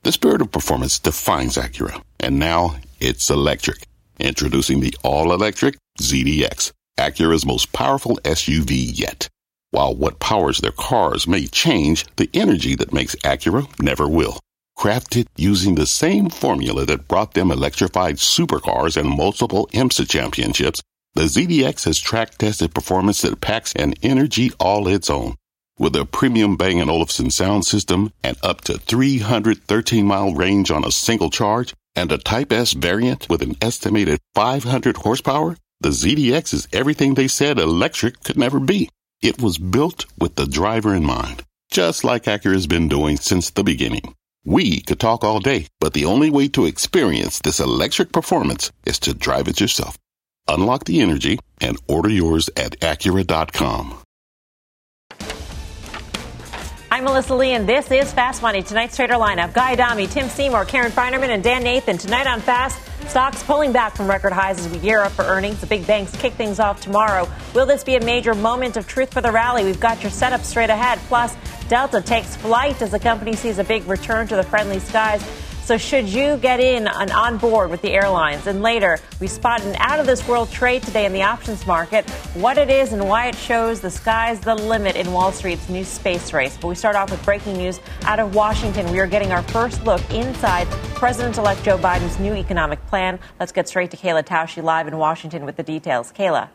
The spirit of performance defines Acura, and now it's electric. Introducing the all-electric ZDX, Acura's most powerful SUV yet. While what powers their cars may change, the energy that makes Acura never will. Crafted using the same formula that brought them electrified supercars and multiple IMSA championships, the ZDX has track-tested performance that packs an energy all its own. With a premium Bang & Olufsen sound system and up to 313-mile range on a single charge, and a Type S variant with an estimated 500 horsepower, the ZDX is everything they said electric could never be. It was built with the driver in mind, just like Acura's been doing since the beginning. We could talk all day, but the only way to experience this electric performance is to drive it yourself. Unlock the energy and order yours at Acura.com. I'm Melissa Lee, and this is Fast Money. Tonight's trader lineup: Guy Adami, Tim Seymour, Karen Feinerman, and Dan Nathan. Tonight on Fast, stocks pulling back from record highs as we gear up for earnings. The big banks kick things off tomorrow. Will this be a major moment of truth for the rally? We've got your setup straight ahead. Plus, Delta takes flight as the company sees a big return to the friendly skies. So should you get in and on board with the airlines? And later, we spot an out-of-this-world trade today in the options market, what it is and why it shows the sky's the limit in Wall Street's new space race. But we start off with breaking news out of Washington. We are getting our first look inside President-elect Joe Biden's new economic plan. Let's get straight to Kayla Tausche live in Washington with the details. Kayla.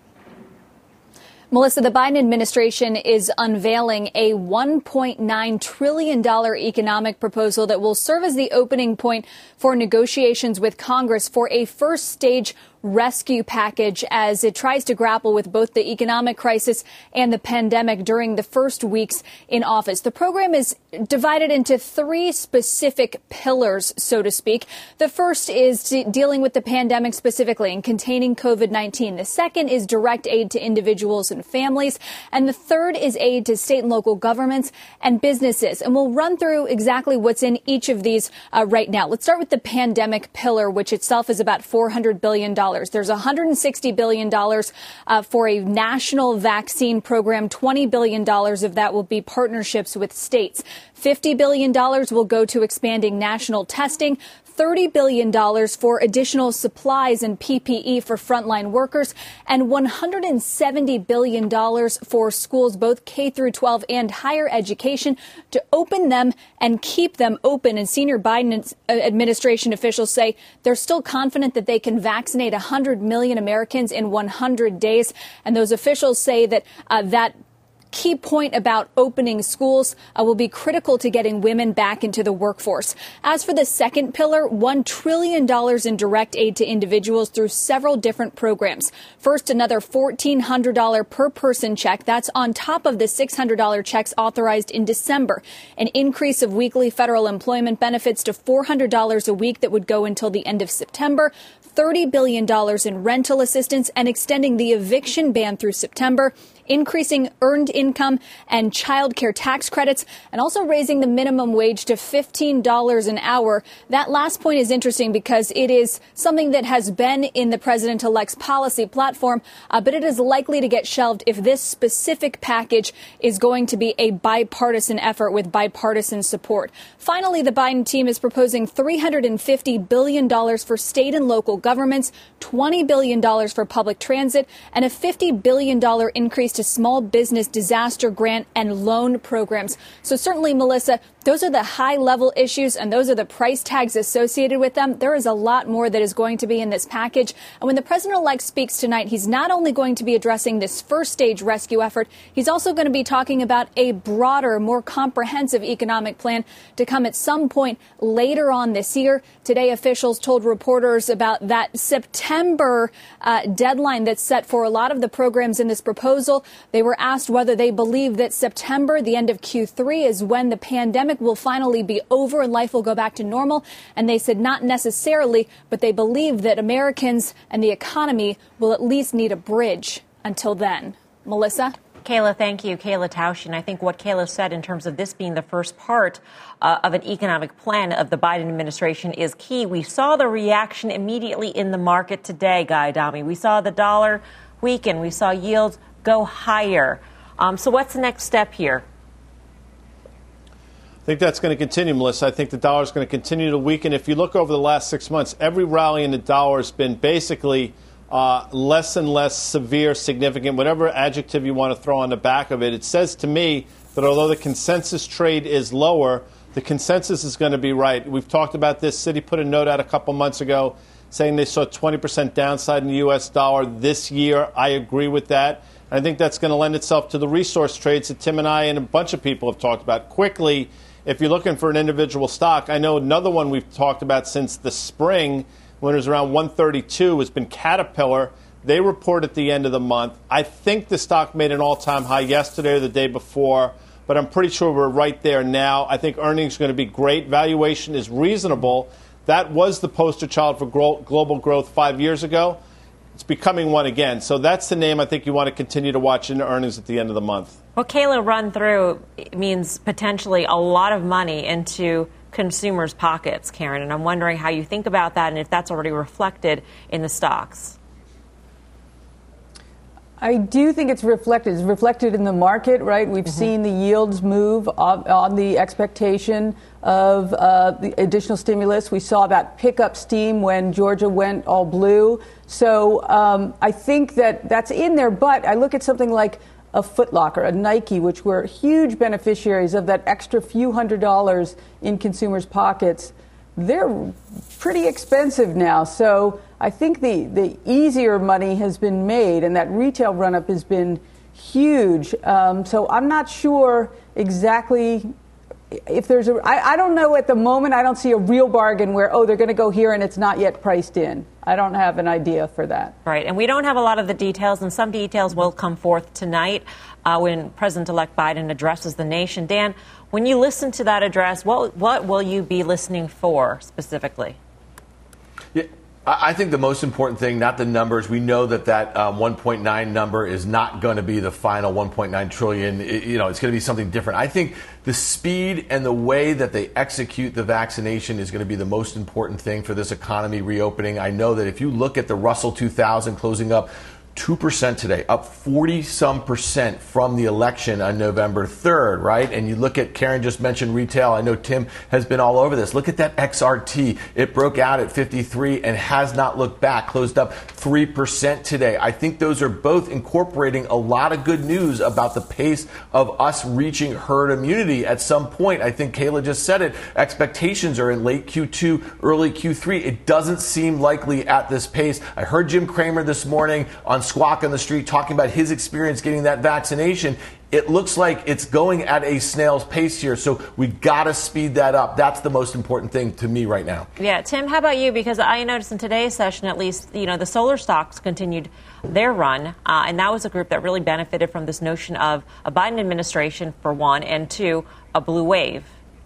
Melissa, the Biden administration is unveiling a $1.9 trillion economic proposal that will serve as the opening point for negotiations with Congress for a first stage rescue package as it tries to grapple with both the economic crisis and the pandemic during the first weeks in office. The program is divided into three specific pillars, so to speak. The first is dealing with the pandemic specifically and containing COVID-19. The second is direct aid to individuals and families. And the third is aid to state and local governments and businesses. And we'll run through exactly what's in each of these right now. Let's start with the pandemic pillar, which itself is about $400 billion. There's $160 billion for a national vaccine program. $20 billion of that will be partnerships with states. $50 billion will go to expanding national testing. $30 billion for additional supplies and PPE for frontline workers, and $170 billion for schools, both K through 12 and higher education, to open them and keep them open. And senior Biden administration officials say they're still confident that they can vaccinate 100 million Americans in 100 days. And those officials say that that key point about opening schools will be critical to getting women back into the workforce. As for the second pillar, $1 trillion in direct aid to individuals through several different programs. First, another $1,400 per person check. That's on top of the $600 checks authorized in December. An increase of weekly federal employment benefits to $400 a week that would go until the end of September. $30 billion in rental assistance and extending the eviction ban through September, increasing earned income and child care tax credits, and also raising the minimum wage to $15 an hour. That last point is interesting because it is something that has been in the president-elect's policy platform, but it is likely to get shelved if this specific package is going to be a bipartisan effort with bipartisan support. Finally, the Biden team is proposing $350 billion for state and local governments, $20 billion for public transit, and a $50 billion increase to small business disaster grant and loan programs. So certainly, Melissa, those are the high-level issues, and those are the price tags associated with them. There is a lot more that is going to be in this package. And when the president-elect speaks tonight, he's not only going to be addressing this first-stage rescue effort, he's also going to be talking about a broader, more comprehensive economic plan to come at some point later on this year. Today, officials told reporters about that September deadline that's set for a lot of the programs in this proposal. They were asked whether they believe that September, the end of Q3, is when the pandemic will finally be over and life will go back to normal. And they said not necessarily, but they believe that Americans and the economy will at least need a bridge until then. Melissa? Kayla, thank you. Kayla Tausche. And I think what Kayla said in terms of this being the first part of an economic plan of the Biden administration is key. We saw the reaction immediately in the market today, Guy Adami. We saw the dollar weaken. We saw yields go higher. So what's the next step here? think that's going to continue, Melissa. I think the dollar is going to continue to weaken. If you look over the last 6 months, every rally in the dollar has been basically less and less severe, significant, whatever adjective you want to throw on the back of it. It says to me that although the consensus trade is lower, the consensus is going to be right. We've talked about this. Citi put a note out a couple months ago saying they saw 20% downside in the U.S. dollar this year. I agree with that. I think that's going to lend itself to the resource trades that Tim and I and a bunch of people have talked about. Quickly, if you're looking for an individual stock, I know another one we've talked about since the spring when it was around 132 has been Caterpillar. They report at the end of the month. I think the stock made an all-time high yesterday or the day before, but I'm pretty sure we're right there now. I think earnings are going to be great. Valuation is reasonable. That was the poster child for global growth 5 years ago. It's becoming one again. So that's the name I think you want to continue to watch in the earnings at the end of the month. What Kayla run through means potentially a lot of money into consumers' pockets, Karen, and I'm wondering how you think about that and if that's already reflected in the stocks. I do think it's reflected. It's reflected in the market, right? We've seen the yields move on the expectation of the additional stimulus. We saw that pick up steam when Georgia went all blue. So I think that's in there. But I look at something like a Foot Locker, a Nike, which were huge beneficiaries of that extra few $100s in consumers' pockets. They're pretty expensive now. So I think the easier money has been made, and that retail run-up has been huge. So I'm not sure exactly if there's I don't know at the moment. I don't see a real bargain where, they're going to go here and it's not yet priced in. I don't have an idea for that. Right. And we don't have a lot of the details, and some details will come forth tonight when President-elect Biden addresses the nation. Dan, when you listen to that address, what will you be listening for specifically? Yeah, I think the most important thing, not the numbers. We know that 1.9 number is not going to be the final 1.9 trillion. It's going to be something different. I think the speed and the way that they execute the vaccination is going to be the most important thing for this economy reopening. I know that if you look at the Russell 2000 closing up 2% today, up 40-some% from the election on November 3rd, right? And you look at, Karen just mentioned retail. I know Tim has been all over this. Look at that XRT. It broke out at 53 and has not looked back, closed up 3% today. I think those are both incorporating a lot of good news about the pace of us reaching herd immunity at some point. I think Kayla just said it. Expectations are in late Q2, early Q3. It doesn't seem likely at this pace. I heard Jim Cramer this morning on Squawk on the Street talking about his experience getting that vaccination. It looks like it's going at a snail's pace here, so we got to speed that up. That's the most important thing to me right now. Yeah, Tim, how about you? Because I noticed in today's session, at least, the solar stocks continued their run, and that was a group that really benefited from this notion of a Biden administration, for one, and two, a blue wave.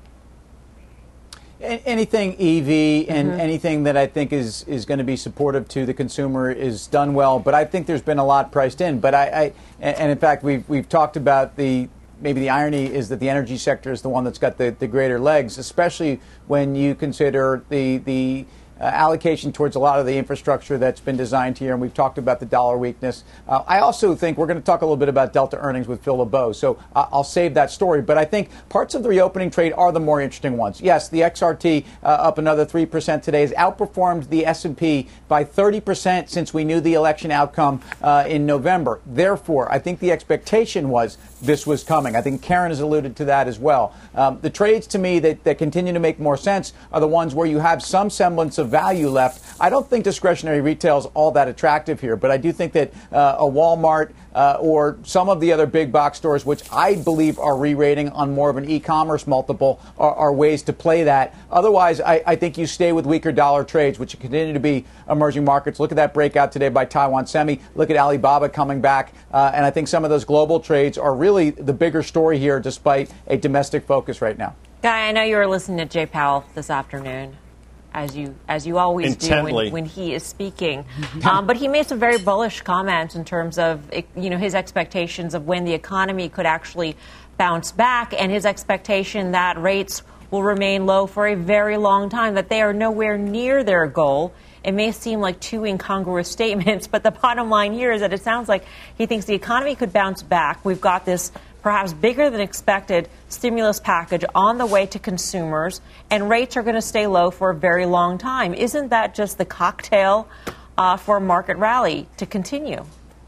Anything EV and anything that I think is going to be supportive to the consumer is done well, but I think there's been a lot priced in. But and in fact, we've talked about maybe the irony is that the energy sector is the one that's got the greater legs, especially when you consider the allocation towards a lot of the infrastructure that's been designed here, and we've talked about the dollar weakness. I also think we're going to talk a little bit about Delta earnings with Phil LeBeau, so I'll save that story. But I think parts of the reopening trade are the more interesting ones. Yes, the XRT up another 3% today has outperformed the S&P by 30% since we knew the election outcome in November. Therefore, I think the expectation was this was coming. I think Karen has alluded to that as well. The trades to me that continue to make more sense are the ones where you have some semblance of value left. I don't think discretionary retail is all that attractive here, but I do think that a Walmart or some of the other big box stores, which I believe are re-rating on more of an e-commerce multiple, are ways to play that. Otherwise, I think you stay with weaker dollar trades, which continue to be emerging markets. Look at that breakout today by Taiwan Semi. Look at Alibaba coming back. And I think some of those global trades are really the bigger story here, despite a domestic focus right now. Guy, I know you were listening to Jay Powell this afternoon, as you always Intently. do when he is speaking. But he made some very bullish comments in terms of his expectations of when the economy could actually bounce back, and his expectation that rates will remain low for a very long time, that they are nowhere near their goal. It may seem like two incongruous statements, but the bottom line here is that it sounds like he thinks the economy could bounce back. We've got this perhaps bigger than expected stimulus package on the way to consumers, and rates are going to stay low for a very long time. Isn't that just the cocktail for a market rally to continue?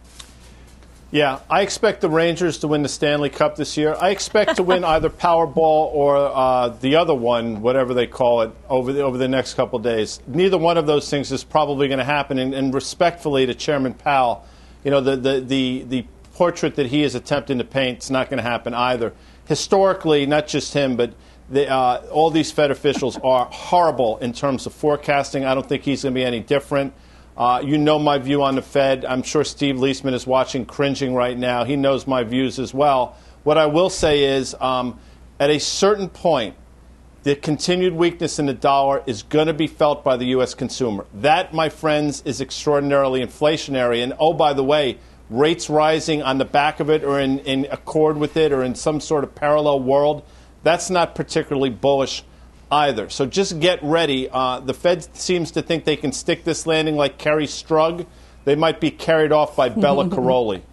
Yeah, I expect the Rangers to win the Stanley Cup this year. I expect to win either Powerball or the other one, whatever they call it, over the next couple of days. Neither one of those things is probably going to happen. And respectfully to Chairman Powell, you know, the portrait that he is attempting to paint is not going to happen either. Historically, not just him, but all these Fed officials are horrible in terms of forecasting. I don't think he's going to be any different. You know my view on the Fed. I'm sure Steve Leisman is watching, cringing right now. He knows my views as well. What I will say is, at a certain point, the continued weakness in the dollar is going to be felt by the U.S. consumer. That, my friends, is extraordinarily inflationary. And, oh, by the way, rates rising on the back of it or in accord with it or in some sort of parallel world, that's not particularly bullish either. So just get ready. The Fed seems to think they can stick this landing like Kerry Strug. They might be carried off by Bella Caroli.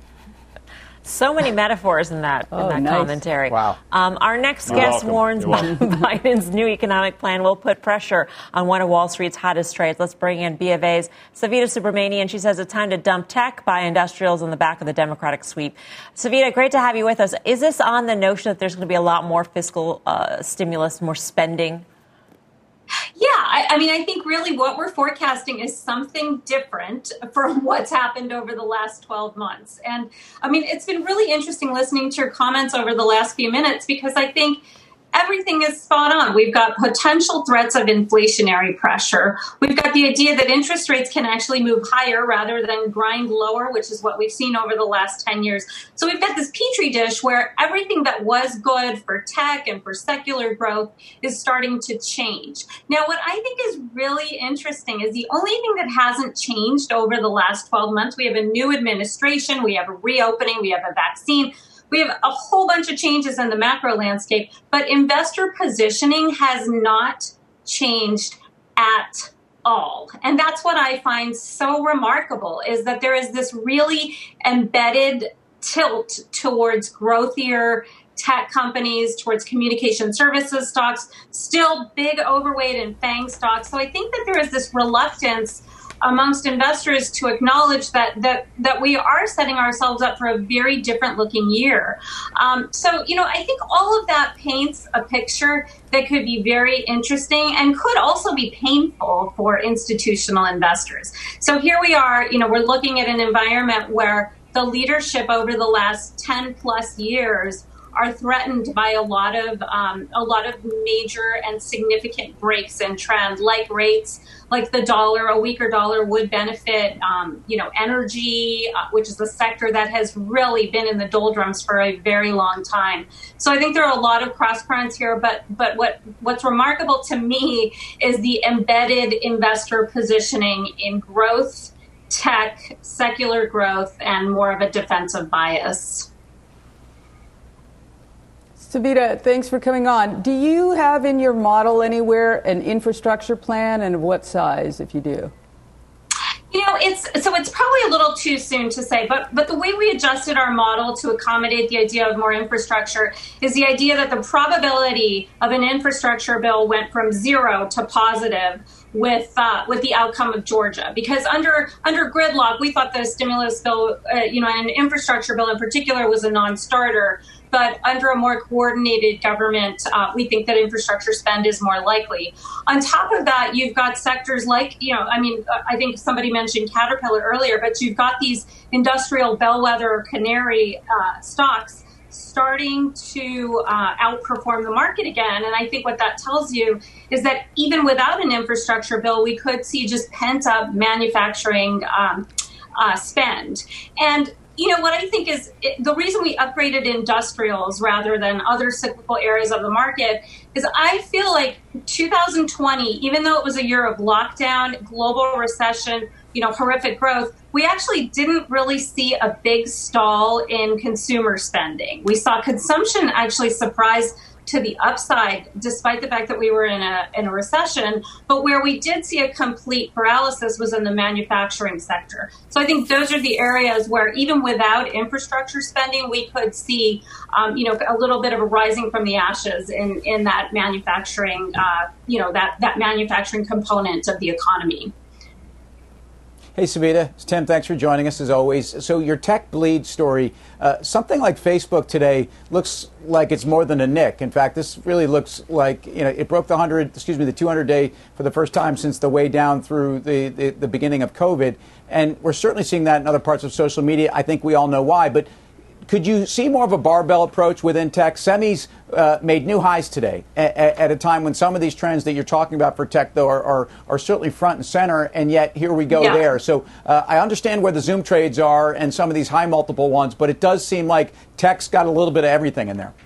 So many metaphors in that nice. commentary. Wow. Our next guest warns Biden's new economic plan will put pressure on one of Wall Street's hottest trades. Let's bring in B of A's Savita Subramanian. She says it's time to dump tech, buy industrials on the back of the Democratic sweep. Savita, great to have you with us. Is this on the notion that there's going to be a lot more fiscal stimulus, more spending? Yeah, I mean, I think really what we're forecasting is something different from what's happened over the last 12 months. And I mean, it's been really interesting listening to your comments over the last few minutes because I think everything is spot on. We've got potential threats of inflationary pressure. We've got the idea that interest rates can actually move higher rather than grind lower, which is what we've seen over the last 10 years. So we've got this petri dish where everything that was good for tech and for secular growth is starting to change. Now, what I think is really interesting is the only thing that hasn't changed over the last 12 months, we have a new administration, we have a reopening, we have a vaccine. We have a whole bunch of changes in the macro landscape, but investor positioning has not changed at all. And that's what I find so remarkable is that there is this really embedded tilt towards growthier tech companies, towards communication services stocks, still big overweight in FANG stocks. So I think that there is this reluctance amongst investors to acknowledge that we are setting ourselves up for a very different looking year. So, you know, I think all of that paints a picture that could be very interesting and could also be painful for institutional investors. So here we are, you know, we're looking at an environment where the leadership over the last 10 plus years are threatened by a lot of major and significant breaks in trend, like rates, like the dollar. A weaker dollar would benefit, energy, which is a sector that has really been in the doldrums for a very long time. So I think there are a lot of cross currents here. But what's remarkable to me is the embedded investor positioning in growth, tech, secular growth, and more of a defensive bias. Savita, thanks for coming on. Do you have in your model anywhere an infrastructure plan, and what size, if you do? You know, it's probably a little too soon to say, but the way we adjusted our model to accommodate the idea of more infrastructure is the idea that the probability of an infrastructure bill went from 0 to positive with the outcome of Georgia, because under gridlock, we thought the stimulus bill, and an infrastructure bill in particular, was a non-starter. But under a more coordinated government, we think that infrastructure spend is more likely. On top of that, you've got sectors like, I think somebody mentioned Caterpillar earlier, but you've got these industrial bellwether or canary stocks starting to outperform the market again. And I think what that tells you is that even without an infrastructure bill, we could see just pent up manufacturing spend. And what I think is the reason we upgraded industrials rather than other cyclical areas of the market is I feel like 2020, even though it was a year of lockdown, global recession, horrific growth, we actually didn't really see a big stall in consumer spending. We saw consumption actually surprise to the upside, despite the fact that we were in a recession. But where we did see a complete paralysis was in the manufacturing sector. So I think those are the areas where even without infrastructure spending, we could see, a little bit of a rising from the ashes in that manufacturing, that manufacturing component of the economy. Hey, Savita. It's Tim. Thanks for joining us, as always. So your tech bleed story, something like Facebook today looks like it's more than a nick. In fact, this really looks like, it broke the 200-day for the first time since the way down through the beginning of COVID. And we're certainly seeing that in other parts of social media. I think we all know why. But could you see more of a barbell approach within tech? Semis made new highs today at a time when some of these trends that you're talking about for tech, though, are certainly front and center, and yet here we go there. So I understand where the Zoom trades are and some of these high multiple ones, but it does seem like tech's got a little bit of everything in there.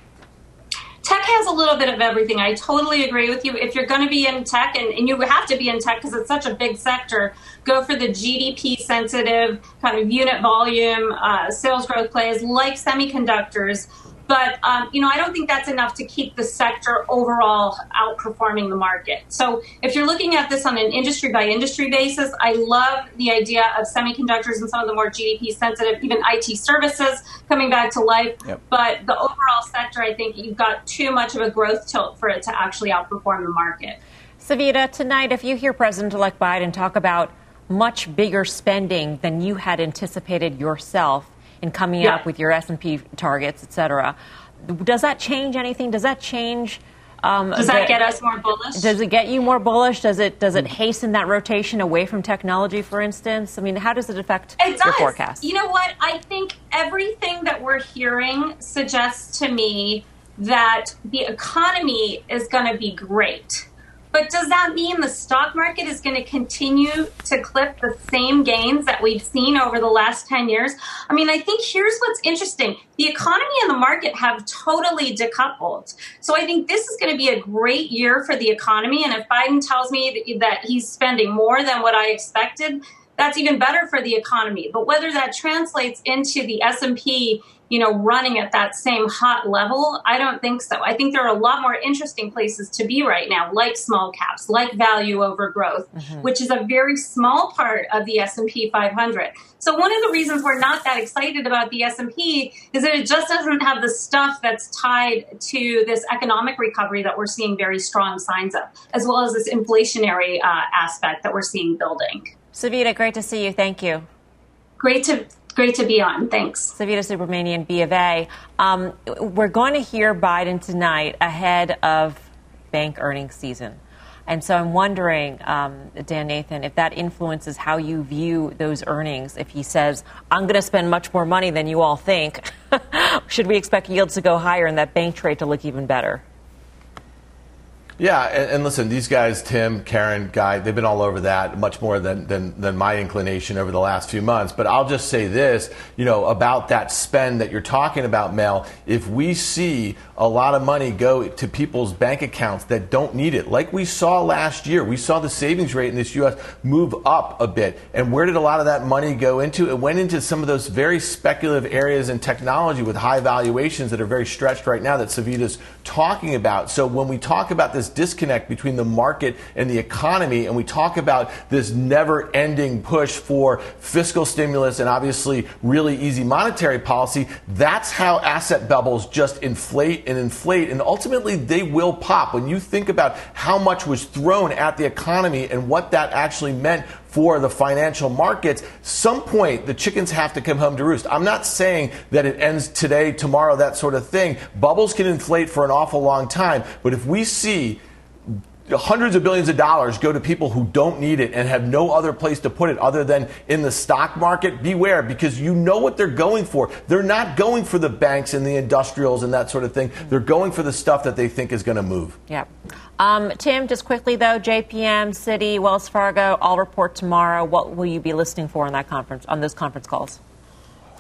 Tech has a little bit of everything. I totally agree with you. If you're going to be in tech, and you have to be in tech because it's such a big sector, go for the GDP sensitive kind of unit volume sales growth plays like semiconductors. But, I don't think that's enough to keep the sector overall outperforming the market. So if you're looking at this on an industry by industry basis, I love the idea of semiconductors and some of the more GDP sensitive, even IT services coming back to life. Yep. But the overall sector, I think you've got too much of a growth tilt for it to actually outperform the market. Savita, tonight, if you hear President-elect Biden talk about much bigger spending than you had anticipated yourself, and coming up with your S&P targets, et cetera. Does that change anything? Does that change? Does that get us more bullish? Does it get you more bullish? Does it hasten that rotation away from technology, for instance? I mean, how does it affect your forecast? You know what? I think everything that we're hearing suggests to me that the economy is going to be great. But does that mean the stock market is going to continue to clip the same gains that we've seen over the last 10 years? I mean, I think here's what's interesting. The economy and the market have totally decoupled. So I think this is going to be a great year for the economy. And if Biden tells me that he's spending more than what I expected, that's even better for the economy. But whether that translates into the S&P, running at that same hot level, I don't think so. I think there are a lot more interesting places to be right now, like small caps, like value over growth, which is a very small part of the S&P 500. So one of the reasons we're not that excited about the S&P is that it just doesn't have the stuff that's tied to this economic recovery that we're seeing very strong signs of, as well as this inflationary aspect that we're seeing building. Savita, great to see you. Thank you. Great to be on. Thanks. Savita Subramanian, B of A. We're going to hear Biden tonight ahead of bank earnings season. And so I'm wondering, Dan Nathan, if that influences how you view those earnings. If he says, I'm going to spend much more money than you all think, should we expect yields to go higher and that bank trade to look even better? Yeah, and listen, these guys, Tim, Karen, Guy, they've been all over that much more than my inclination over the last few months. But I'll just say this, about that spend that you're talking about, Mel. If we see a lot of money go to people's bank accounts that don't need it, like we saw last year, we saw the savings rate in this U.S. move up a bit. And where did a lot of that money go into? It went into some of those very speculative areas in technology with high valuations that are very stretched right now that Savita's talking about. So when we talk about this disconnect between the market and the economy, and we talk about this never-ending push for fiscal stimulus and obviously really easy monetary policy, that's how asset bubbles just inflate, and ultimately they will pop. When you think about how much was thrown at the economy and what that actually meant for the financial markets, some point the chickens have to come home to roost. I'm not saying that it ends today, tomorrow, that sort of thing. Bubbles can inflate for an awful long time, but if we see hundreds of billions of dollars go to people who don't need it and have no other place to put it other than in the stock market, beware, because you know what they're going for. They're not going for the banks and the industrials and that sort of thing. They're going for the stuff that they think is going to move. Yeah. Tim, just quickly, though, JPM, Citi, Wells Fargo, all report tomorrow. What will you be listening for on those conference calls?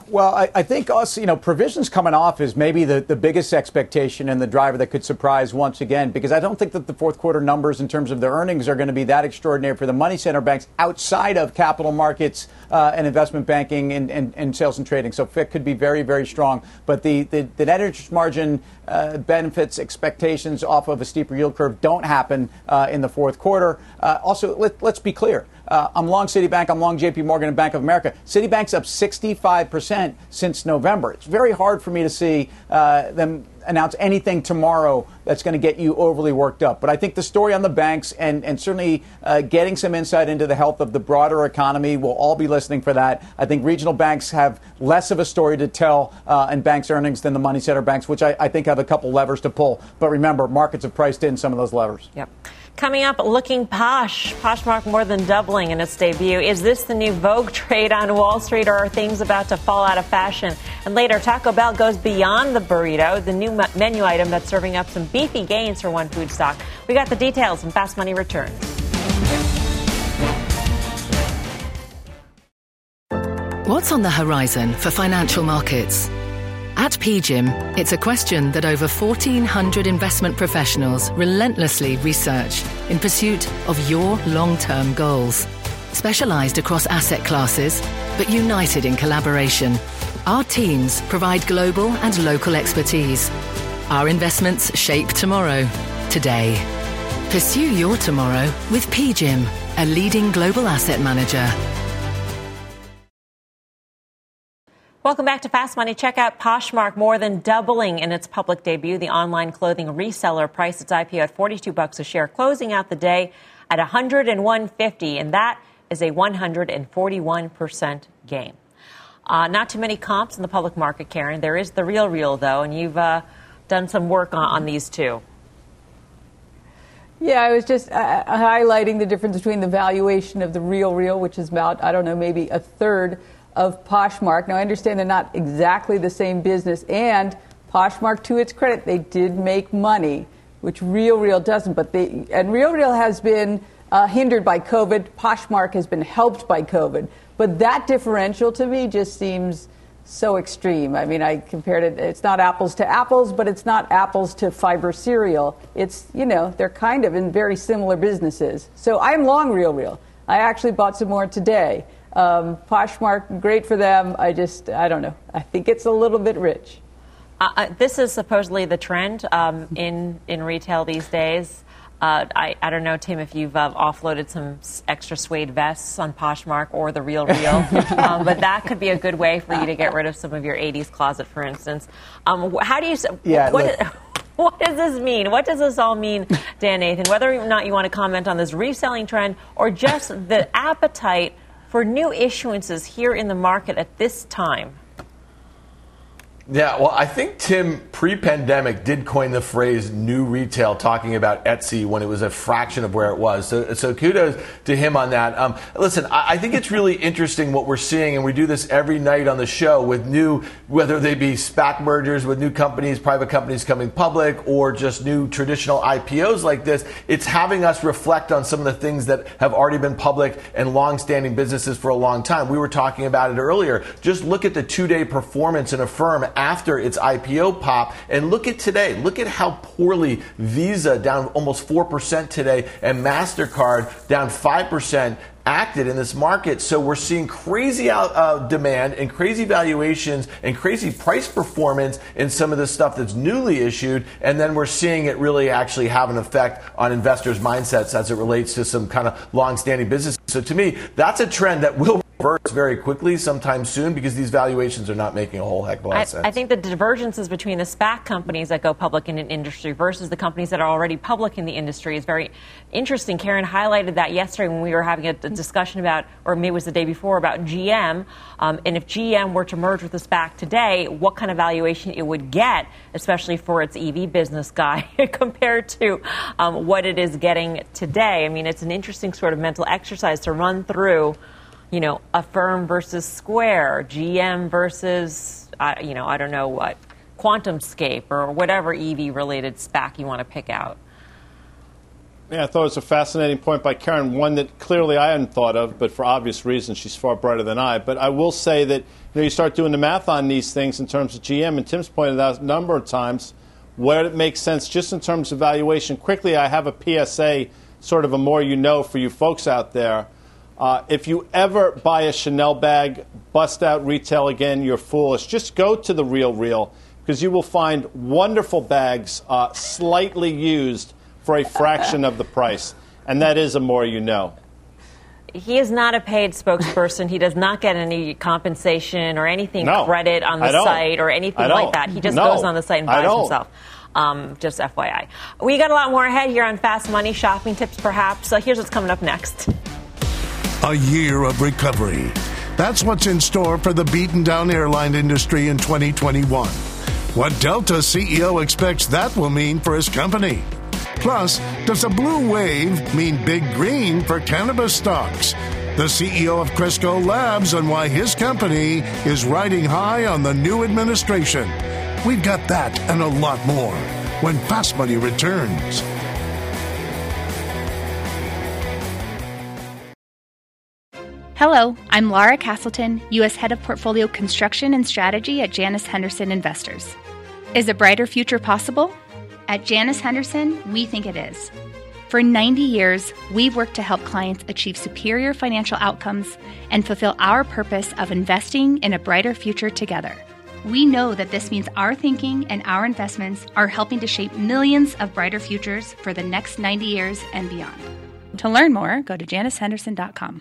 Well, I think us, provisions coming off is maybe the biggest expectation and the driver that could surprise once again, because I don't think that the fourth quarter numbers in terms of the earnings are going to be that extraordinary for the money center banks outside of capital markets and investment banking and sales and trading. So FICC could be very, very strong. But the net interest margin benefits expectations off of a steeper yield curve don't happen in the fourth quarter. Also, let's be clear. I'm long Citibank, I'm long JP Morgan and Bank of America. Citibank's up 65% since November. It's very hard for me to see them announce anything tomorrow that's going to get you overly worked up. But I think the story on the banks and certainly getting some insight into the health of the broader economy, we'll all be listening for that. I think regional banks have less of a story to tell in banks' earnings than the money center banks, which I think have a couple levers to pull. But remember, markets have priced in some of those levers. Yep. Coming up, looking posh. Poshmark more than doubling in its debut. Is this the new Vogue trade on Wall Street, or are things about to fall out of fashion? And later, Taco Bell goes beyond the burrito, the new menu item that's serving up some beefy gains for one food stock. We got the details when Fast Money returns. What's on the horizon for financial markets? At PGIM, it's a question that over 1,400 investment professionals relentlessly research in pursuit of your long-term goals. Specialized across asset classes, but united in collaboration, our teams provide global and local expertise. Our investments shape tomorrow, today. Pursue your tomorrow with PGIM, a leading global asset manager. Welcome back to Fast Money. Check out Poshmark more than doubling in its public debut. The online clothing reseller priced its IPO at $42 a share, closing out the day at $101.50, and that is a 141% gain. Not too many comps in the public market, Karen. There is the Real, though, and you've done some work on these two. Yeah, I was just highlighting the difference between the valuation of the Real, which is about, maybe a third of Poshmark. Now, I understand they're not exactly the same business, and Poshmark, to its credit, they did make money, which Real doesn't. And Real has been hindered by COVID. Poshmark has been helped by COVID. But that differential to me just seems so extreme. I mean, I compared it. It's not apples to apples, but it's not apples to fiber cereal. It's, they're kind of in very similar businesses. So I'm long Real. I actually bought some more today. Poshmark, great for them. I don't know. I think it's a little bit rich. This is supposedly the trend in retail these days. I don't know, Tim, if you've offloaded some extra suede vests on Poshmark or the Real, but that could be a good way for you to get rid of some of your 80s closet, for instance. How do you? Yeah. What does this mean? What does this all mean, Dan Nathan? Whether or not you want to comment on this reselling trend or just the appetite for new issuances here in the market at this time? Yeah, well, I think Tim, pre-pandemic, did coin the phrase new retail, talking about Etsy when it was a fraction of where it was. So kudos to him on that. Listen, I think it's really interesting what we're seeing, and we do this every night on the show with new, whether they be SPAC mergers with new companies, private companies coming public, or just new traditional IPOs like this. It's having us reflect on some of the things that have already been public and long-standing businesses for a long time. We were talking about it earlier. Just look at the two-day performance in a firm after its IPO pop, and look at today. Look at how poorly Visa, down almost 4% today, and MasterCard down 5%, acted in this market. So we're seeing crazy demand and crazy valuations and crazy price performance in some of the stuff that's newly issued, and then we're seeing it really actually have an effect on investors' mindsets as it relates to some kind of long-standing businesses. So to me, that's a trend that will reverse very quickly sometime soon, because these valuations are not making a whole heck of a lot of sense. I think the divergences between the SPAC companies that go public in an industry versus the companies that are already public in the industry is very interesting. Karen highlighted that yesterday when we were having a discussion about, or maybe it was the day before, about GM. And if GM were to merge with the SPAC today, what kind of valuation it would get, especially for its EV business guy, compared to what it is getting today. I mean, it's an interesting sort of mental exercise to run through, Affirm versus Square, GM versus, I don't know what, QuantumScape, or whatever EV-related SPAC you want to pick out. Yeah, I thought it was a fascinating point by Karen, one that clearly I hadn't thought of, but for obvious reasons, she's far brighter than I. But I will say that you start doing the math on these things in terms of GM, and Tim's pointed out a number of times where it makes sense just in terms of valuation. Quickly, I have a PSA, sort of a more you know for you folks out there. If you ever buy a Chanel bag, bust out retail again, you're foolish. Just go to the Real, because you will find wonderful bags slightly used for a fraction of the price. And that is a more you know. He is not a paid spokesperson. He does not get any compensation or anything credit on the site or anything like that. He just goes on the site and buys himself. Just FYI. We got a lot more ahead here on Fast Money, shopping tips perhaps. So here's what's coming up next. A year of recovery. That's what's in store for the beaten down airline industry in 2021. What Delta CEO expects that will mean for his company. Plus, does a blue wave mean big green for cannabis stocks? The CEO of Crisco Labs and why his company is riding high on the new administration. We've got that and a lot more when Fast Money returns. Hello, I'm Laura Castleton, U.S. Head of Portfolio Construction and Strategy at Janus Henderson Investors. Is a brighter future possible? At Janus Henderson, we think it is. For 90 years, we've worked to help clients achieve superior financial outcomes and fulfill our purpose of investing in a brighter future together. We know that this means our thinking and our investments are helping to shape millions of brighter futures for the next 90 years and beyond. To learn more, go to janushenderson.com.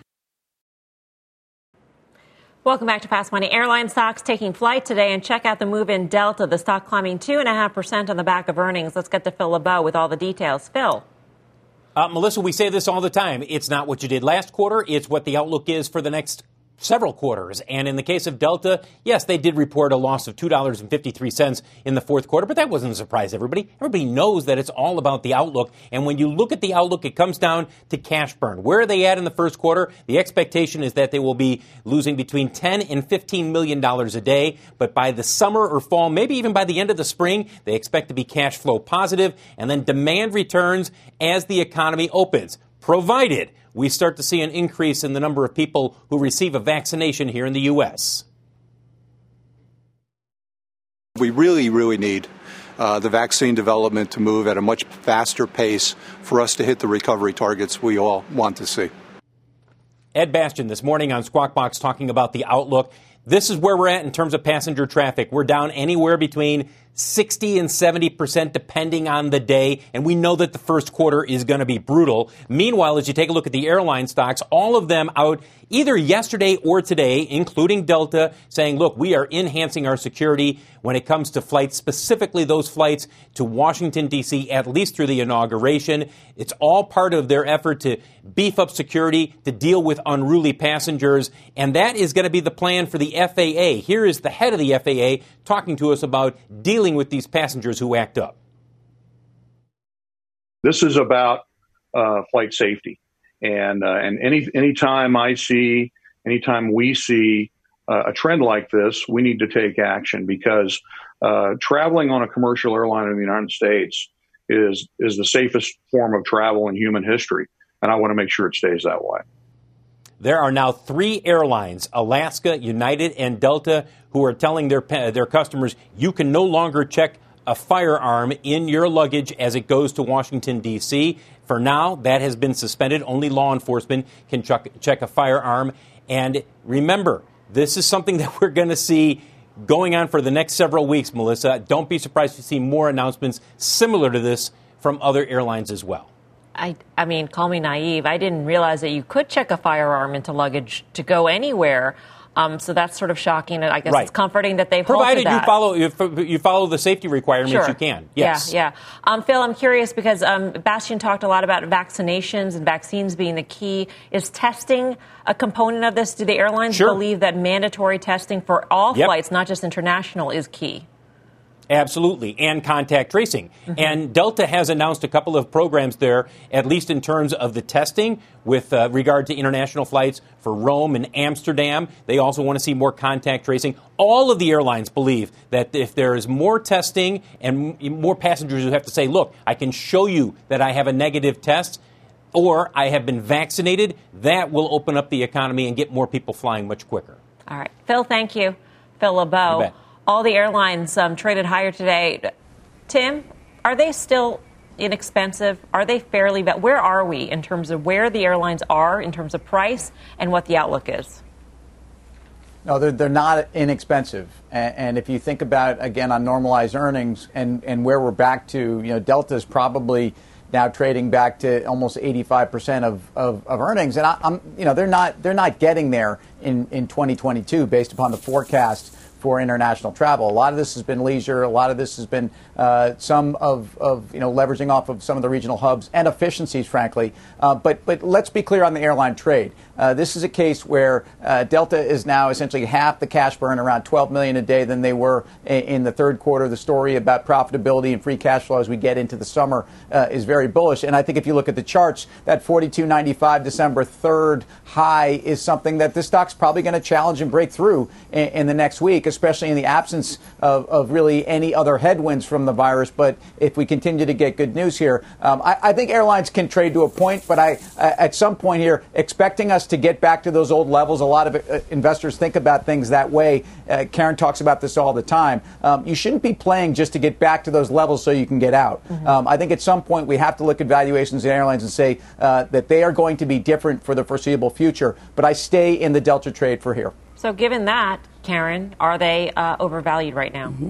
Welcome back to Fast Money. Airline stocks taking flight today, and check out the move in Delta. The stock climbing 2.5% on the back of earnings. Let's get to Phil LeBeau with all the details. Phil. Melissa, we say this all the time. It's not what you did last quarter. It's what the outlook is for the next several quarters. And in the case of Delta, yes, they did report a loss of $2.53 in the fourth quarter, but that wasn't a surprise to everybody. Everybody knows that it's all about the outlook. And when you look at the outlook, it comes down to cash burn. Where are they at in the first quarter? The expectation is that they will be losing between $10 and $15 million a day. But by the summer or fall, maybe even by the end of the spring, they expect to be cash flow positive. And then demand returns as the economy opens, provided we start to see an increase in the number of people who receive a vaccination here in the U.S. We really need the vaccine development to move at a much faster pace for us to hit the recovery targets we all want to see. Ed Bastian this morning on Squawk Box talking about the outlook. This is where we're at in terms of passenger traffic. We're down anywhere between 60 and 70% depending on the day, and we know that the first quarter is going to be brutal. Meanwhile, as you take a look at the airline stocks, all of them out either yesterday or today, including Delta, saying, look, we are enhancing our security when it comes to flights, specifically those flights to Washington, D.C., at least through the inauguration. It's all part of their effort to beef up security, to deal with unruly passengers, and that is going to be the plan for the FAA. Here is the head of the FAA talking to us about dealing with these passengers who act up. This is about flight safety. And anytime we see a trend like this, we need to take action because traveling on a commercial airline in the United States is the safest form of travel in human history. And I want to make sure it stays that way. There are now 3 airlines, Alaska, United, and Delta, who are telling their customers you can no longer check a firearm in your luggage as it goes to Washington, D.C. For now, that has been suspended. Only law enforcement can check a firearm. And remember, this is something that we're going to see going on for the next several weeks, Melissa. Don't be surprised to see more announcements similar to this from other airlines as well. I mean, call me naive. I didn't realize that you could check a firearm into luggage to go anywhere. So that's sort of shocking. I guess It's comforting that they've provided halted that. you follow the safety requirements. Sure. You can. Yes. Yeah. Phil, I'm curious because Bastian talked a lot about vaccinations and vaccines being the key. Is testing a component of this? Do the airlines believe that mandatory testing for all flights, not just international, is key? Absolutely, and contact tracing. Mm-hmm. And Delta has announced a couple of programs there, at least in terms of the testing with regard to international flights for Rome and Amsterdam. They also want to see more contact tracing. All of the airlines believe that if there is more testing and more passengers who have to say, look, I can show you that I have a negative test or I have been vaccinated, that will open up the economy and get more people flying much quicker. All right. Phil, thank you. Phil LeBeau. All the airlines traded higher today. Tim, are they still inexpensive? Are they fairly? Where are we in terms of where the airlines are in terms of price and what the outlook is? No, they're not inexpensive. And if you think about, again, on normalized earnings and where we're back to, Delta's probably now trading back to almost 85% of earnings. And they're not getting there in 2022 based upon the forecast for international travel. A lot of this has been leisure. A lot of this has been some of leveraging off of some of the regional hubs and efficiencies, frankly. But let's be clear on the airline trade. This is a case where Delta is now essentially half the cash burn, around $12 million a day, than they were in the third quarter. The story about profitability and free cash flow as we get into the summer is very bullish. And I think if you look at the charts, that $42.95 December 3rd high is something that this stock's probably going to challenge and break through in the next week, especially in the absence of really any other headwinds from the virus. But if we continue to get good news here, I think airlines can trade to a point, but at some point here, expecting us to get back to those old levels, a lot of investors think about things that way. Karen talks about this all the time. You shouldn't be playing just to get back to those levels so you can get out. Mm-hmm. I think at some point we have to look at valuations in airlines and say that they are going to be different for the foreseeable future. But I stay in the Delta trade for here. So given that, Karen, are they overvalued right now? Mm-hmm.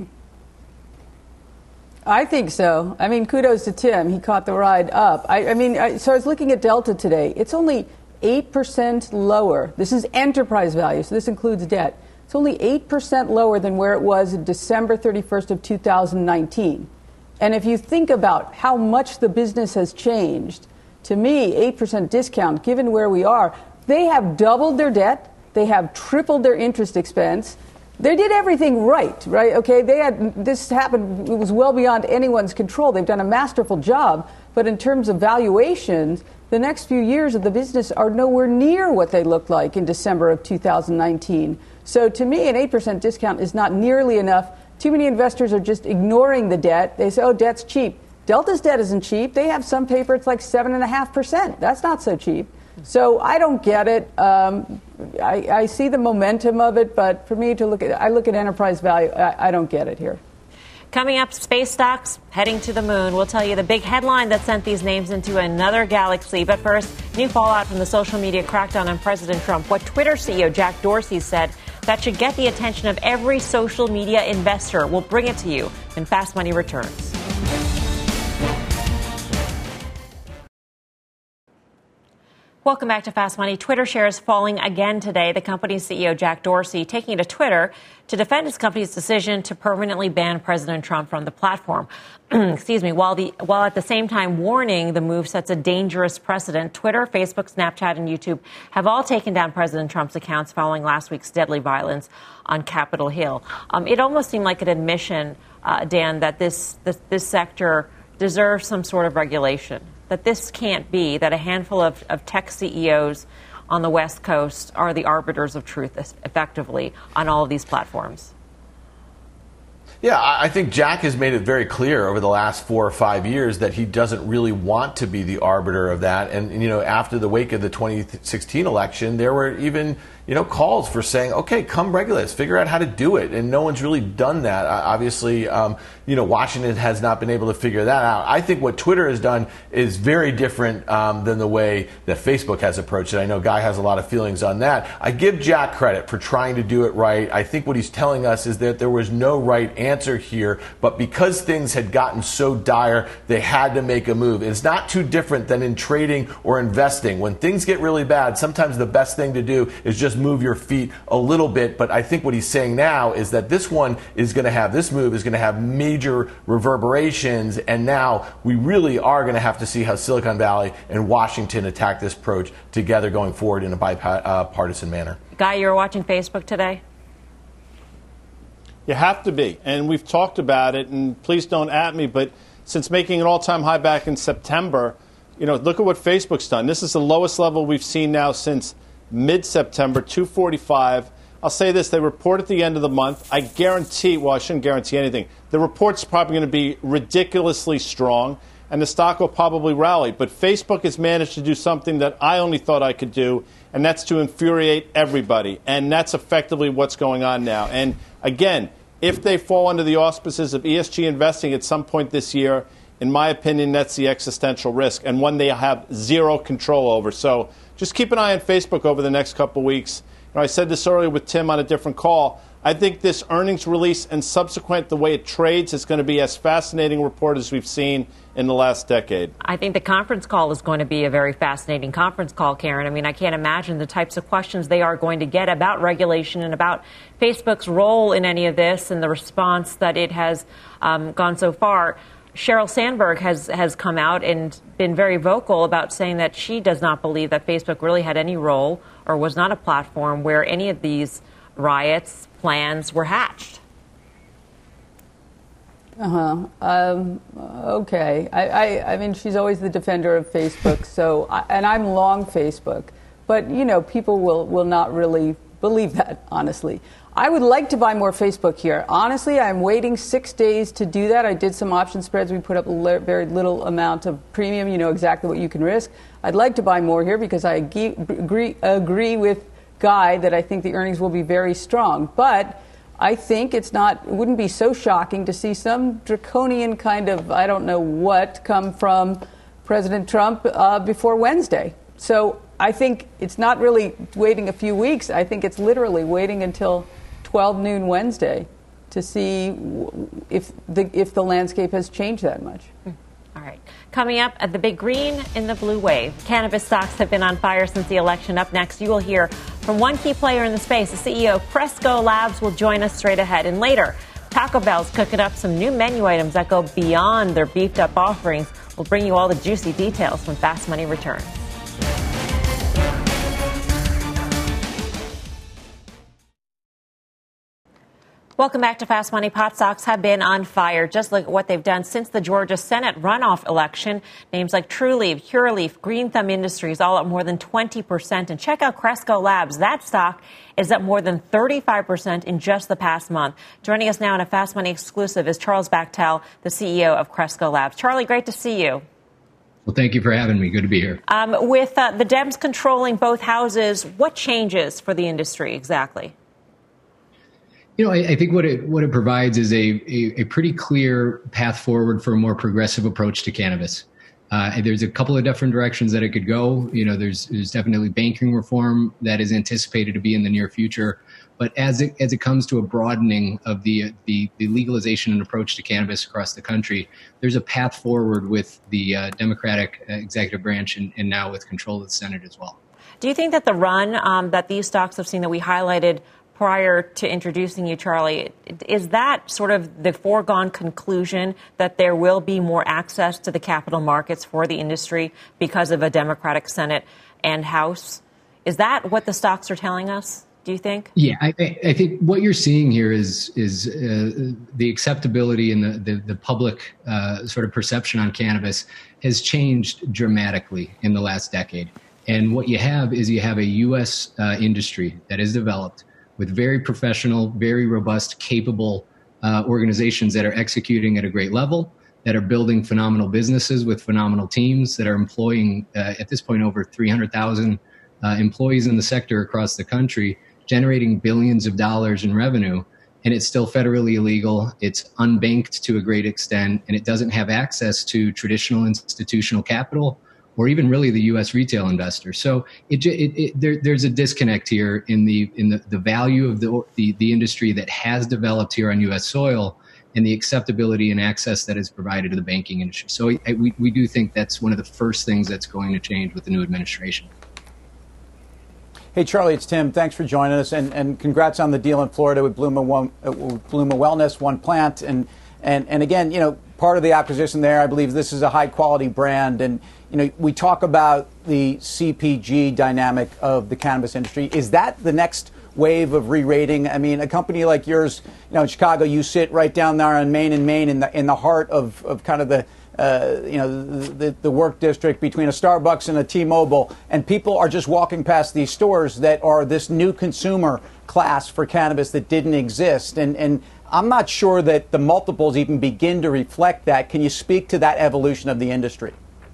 I think so. I mean, kudos to Tim. He caught the ride up. So I was looking at Delta today. It's only 8% lower. This is enterprise value, so this includes debt. It's only 8% lower than where it was in December 31st of 2019. And if you think about how much the business has changed, to me, 8% discount, given where we are, they have doubled their debt. They have tripled their interest expense. They did everything right? Okay, this happened. It was well beyond anyone's control. They've done a masterful job. But in terms of valuations, the next few years of the business are nowhere near what they looked like in December of 2019. So to me, an 8% discount is not nearly enough. Too many investors are just ignoring the debt. They say, oh, debt's cheap. Delta's debt isn't cheap. They have some paper, it's like 7.5%. That's not so cheap. So I don't get it. I see the momentum of it, but for me to look at enterprise value. I don't get it here. Coming up, space stocks heading to the moon. We'll tell you the big headline that sent these names into another galaxy. But first, new fallout from the social media crackdown on President Trump. What Twitter CEO Jack Dorsey said that should get the attention of every social media investor. We'll bring it to you when Fast Money returns. Welcome back to Fast Money. Twitter shares falling again today. The company's CEO, Jack Dorsey, taking to Twitter to defend his company's decision to permanently ban President Trump from the platform. Excuse me. While at the same time warning the move sets a dangerous precedent, Twitter, Facebook, Snapchat, and YouTube have all taken down President Trump's accounts following last week's deadly violence on Capitol Hill. It almost seemed like an admission, Dan, that this sector deserves some sort of regulation. That this can't be, that a handful of tech CEOs on the West Coast are the arbiters of truth effectively on all of these platforms. Yeah, I think Jack has made it very clear over the last 4 or 5 years that he doesn't really want to be the arbiter of that. And after the wake of the 2016 election, there were even calls for saying, okay, come regulate us, figure out how to do it. And no one's really done that. Obviously, Washington has not been able to figure that out. I think what Twitter has done is very different than the way that Facebook has approached it. I know Guy has a lot of feelings on that. I give Jack credit for trying to do it right. I think what he's telling us is that there was no right answer here, but because things had gotten so dire, they had to make a move. It's not too different than in trading or investing. When things get really bad, sometimes the best thing to do is just move your feet a little bit. But I think what he's saying now is that this move is going to have major reverberations, and now we really are going to have to see how Silicon Valley and Washington attack this approach together going forward in a bipartisan manner. Guy, you were watching Facebook today? You have to be. And we've talked about it, and please don't at me, but since making an all-time high back in September, look at what Facebook's done. This is the lowest level we've seen now since mid-September, 245. I'll say this, they report at the end of the month. I guarantee, well, I shouldn't guarantee anything. The report's probably going to be ridiculously strong, and the stock will probably rally. But Facebook has managed to do something that I only thought I could do, and that's to infuriate everybody. And that's effectively what's going on now. And again, if they fall under the auspices of ESG investing at some point this year, in my opinion, that's the existential risk and one they have zero control over. So just keep an eye on Facebook over the next couple of weeks. I said this earlier with Tim on a different call. I think this earnings release and subsequent the way it trades is going to be as fascinating a report as we've seen in the last decade. I think the conference call is going to be a very fascinating conference call, Karen. I mean, I can't imagine the types of questions they are going to get about regulation and about Facebook's role in any of this and the response that it has gone so far. Sheryl Sandberg has come out and been very vocal about saying that she does not believe that Facebook really had any role or was not a platform where any of these riots, plans were hatched. Okay. I mean, she's always the defender of Facebook, and I'm long Facebook. But, people will not really believe that, honestly. I would like to buy more Facebook here. Honestly, I'm waiting 6 days to do that. I did some option spreads. We put up a very little amount of premium. You know exactly what you can risk. I'd like to buy more here because I agree with Guy that I think the earnings will be very strong. But I think it wouldn't be so shocking to see some draconian kind of, I don't know what, come from President Trump before Wednesday. So I think it's not really waiting a few weeks. I think it's literally waiting until 12 noon Wednesday to see if the landscape has changed that much. All right. Coming up at the big green in the blue wave. Cannabis stocks have been on fire since the election. Up next, you will hear from one key player in the space. The CEO of Cresco Labs will join us straight ahead. And later, Taco Bell's cooking up some new menu items that go beyond their beefed up offerings. We'll bring you all the juicy details when Fast Money returns. Welcome back to Fast Money. Pot stocks have been on fire. Just look at what they've done since the Georgia Senate runoff election. Names like Trulieve, Curaleaf, Green Thumb Industries all up more than 20%. And check out Cresco Labs. That stock is up more than 35% in just the past month. Joining us now in a Fast Money exclusive is Charles Bachtell, the CEO of Cresco Labs. Charlie, great to see you. Well, thank you for having me. Good to be here. With the Dems controlling both houses, what changes for the industry exactly? I think what it provides is a pretty clear path forward for a more progressive approach to cannabis. There's a couple of different directions that it could go. There's definitely banking reform that is anticipated to be in the near future. But as it comes to a broadening of the legalization and approach to cannabis across the country, there's a path forward with the Democratic executive branch and now with control of the Senate as well. Do you think that the run that these stocks have seen that we highlighted prior to introducing you, Charlie, is that sort of the foregone conclusion that there will be more access to the capital markets for the industry because of a Democratic Senate and House? Is that what the stocks are telling us, do you think? Yeah, I think what you're seeing here is the acceptability and the public sort of perception on cannabis has changed dramatically in the last decade. And what you have is a U.S. industry that is developed with very professional, very robust, capable organizations that are executing at a great level, that are building phenomenal businesses with phenomenal teams, that are employing, at this point, over 300,000 employees in the sector across the country, generating billions of dollars in revenue. And it's still federally illegal. It's unbanked to a great extent, and it doesn't have access to traditional institutional capital or even really the U.S. retail investor. So there's a disconnect here in the value of the industry that has developed here on U.S. soil and the acceptability and access that is provided to the banking industry. So we do think that's one of the first things that's going to change with the new administration. Hey, Charlie, it's Tim. Thanks for joining us, and congrats on the deal in Florida with Bluma Wellness, one plant, and again, part of the acquisition there, I believe this is a high quality brand, and we talk about the CPG dynamic of the cannabis industry. Is that the next wave of re-rating. I mean, a company like yours, in Chicago, you sit right down there on Main and Main in the heart of kind of the work district between a Starbucks and a T-Mobile, and people are just walking past these stores that are this new consumer class for cannabis that didn't exist. And I'm not sure that the multiples even begin to reflect that. Can you speak to that evolution of the industry?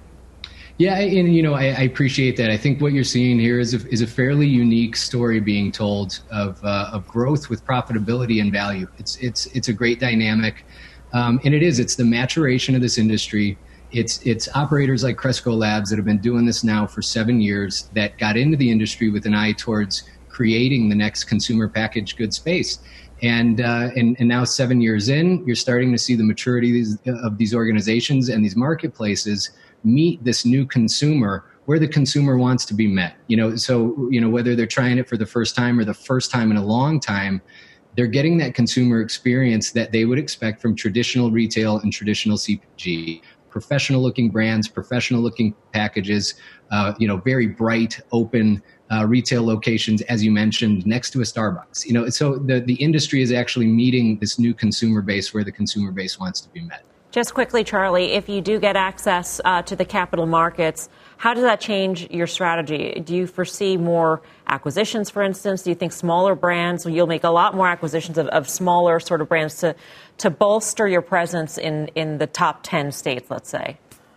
Yeah, and I appreciate that. I think what you're seeing here is a fairly unique story being told of growth with profitability and value. It's a great dynamic, and it's the maturation of this industry. It's operators like Cresco Labs that have been doing this now for 7 years that got into the industry with an eye towards creating the next consumer packaged goods space. And now 7 years in, you're starting to see the maturity of these organizations and these marketplaces meet this new consumer where the consumer wants to be met. So whether they're trying it for the first time or the first time in a long time, they're getting that consumer experience that they would expect from traditional retail and traditional CPG. Professional looking brands, professional looking packages, very bright, open retail locations, as you mentioned, next to a Starbucks. So the industry is actually meeting this new consumer base where the consumer base wants to be met. Just quickly, Charlie, if you do get access to the capital markets, how does that change your strategy? Do you foresee more acquisitions, for instance? Do you think smaller brands, you'll make a lot more acquisitions of smaller sort of brands to bolster your presence in the top 10 states, let's say?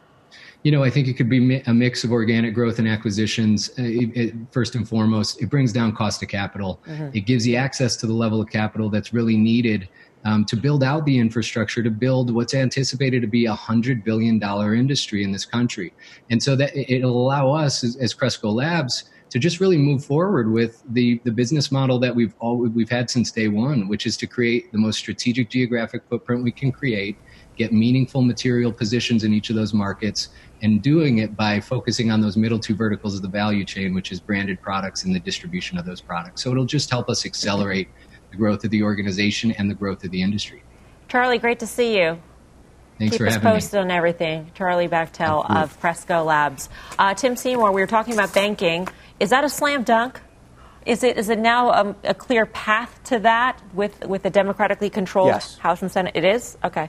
I think it could be a mix of organic growth and acquisitions. First and foremost, it brings down cost of capital. Mm-hmm. It gives you access to the level of capital that's really needed to build out the infrastructure, to build what's anticipated to be a $100 billion industry in this country. And so that it'll allow us as Cresco Labs to just really move forward with the business model that we've had since day one, which is to create the most strategic geographic footprint we can create, get meaningful material positions in each of those markets, and doing it by focusing on those middle two verticals of the value chain, which is branded products and the distribution of those products. So it'll just help us accelerate the growth of the organization and the growth of the industry. Charlie, great to see you. Thanks for having me. Keep us posted on everything. Charlie Bachtell of Cresco Labs. Tim Seymour, we were talking about banking. Is that a slam dunk? Is it now a clear path to that with the democratically controlled House and Senate? It is? Okay.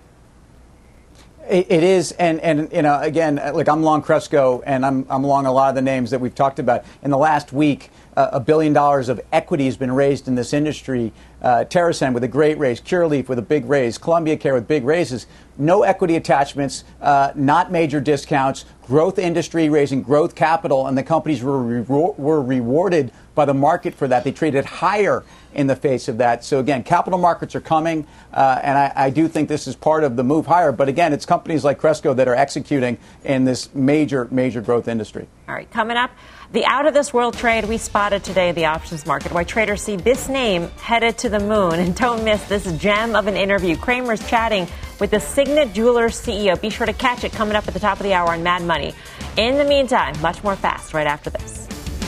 It is, and again, like I'm long Cresco, and I'm long a lot of the names that we've talked about. In the last week, $1 billion of equity has been raised in this industry. TerrAscend with a great raise, Curaleaf with a big raise, Columbia Care with big raises. No equity attachments, not major discounts. Growth industry raising growth capital, and the companies were rewarded by the market for that. They traded higher in the face of that. So again, capital markets are coming, and I do think this is part of the move higher. But again, it's companies like Cresco that are executing in this major growth industry. All right, coming up, the out-of-this-world trade we spotted today in the options market, why traders see this name headed to the moon. And don't miss this gem of an interview. Cramer's chatting with the Signet Jewelers CEO. Be sure to catch it coming up at the top of the hour on Mad Money. In the meantime, much more fast right after this.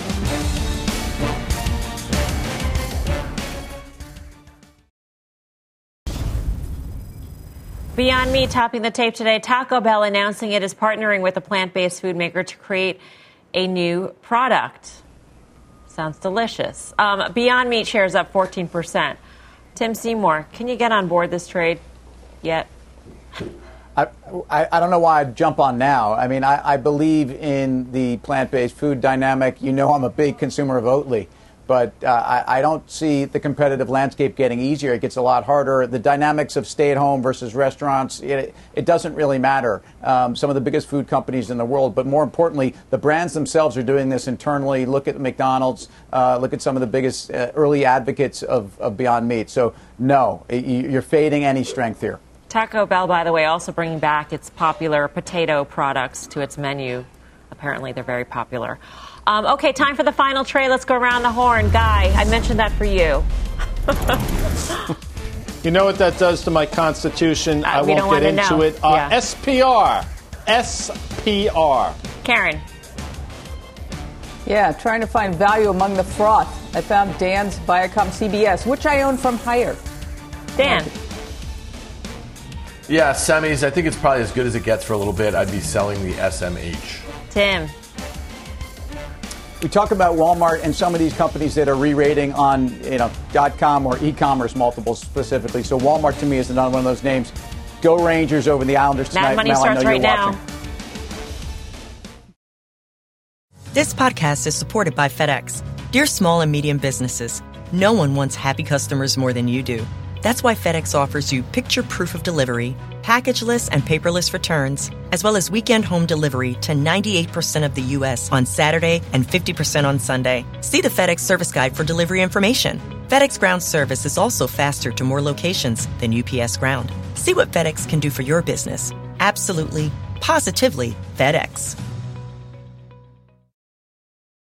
Beyond Meat topping the tape today. Taco Bell announcing it is partnering with a plant-based food maker to create a new product. Sounds delicious. Beyond Meat shares up 14%. Tim Seymour, can you get on board this trade yet? I don't know why I'd jump on now. I mean, I believe in the plant-based food dynamic. You know I'm a big consumer of Oatly. But I don't see the competitive landscape getting easier. It gets a lot harder. The dynamics of stay-at-home versus restaurants, it doesn't really matter. Some of the biggest food companies in the world, but more importantly, the brands themselves are doing this internally. Look at McDonald's. Look at some of the biggest early advocates of Beyond Meat. So, no, you're fading any strength here. Taco Bell, by the way, also bringing back its popular potato products to its menu. Apparently, they're very popular. Okay, time for the final trade. Let's go around the horn. Guy, I mentioned that for you. You know what that does to my constitution? I won't get into it. SPR. Karen. Yeah, trying to find value among the froth. I found Dan's Viacom CBS, which I own from Hire. Dan. Yeah, semis. I think it's probably as good as it gets for a little bit. I'd be selling the SMH. Tim. we talk about Walmart and some of these companies that are re-rating on, .com or e-commerce multiples specifically. So Walmart to me is another one of those names. Go Rangers over the Islanders tonight. Mad Money Mel, starts right now. This podcast is supported by FedEx. Dear small and medium businesses, no one wants happy customers more than you do. That's why FedEx offers you picture proof of delivery, packageless and paperless returns, as well as weekend home delivery to 98% of the U.S. on Saturday and 50% on Sunday. See the FedEx service guide for delivery information. FedEx Ground service is also faster to more locations than UPS Ground. See what FedEx can do for your business. Absolutely, positively FedEx.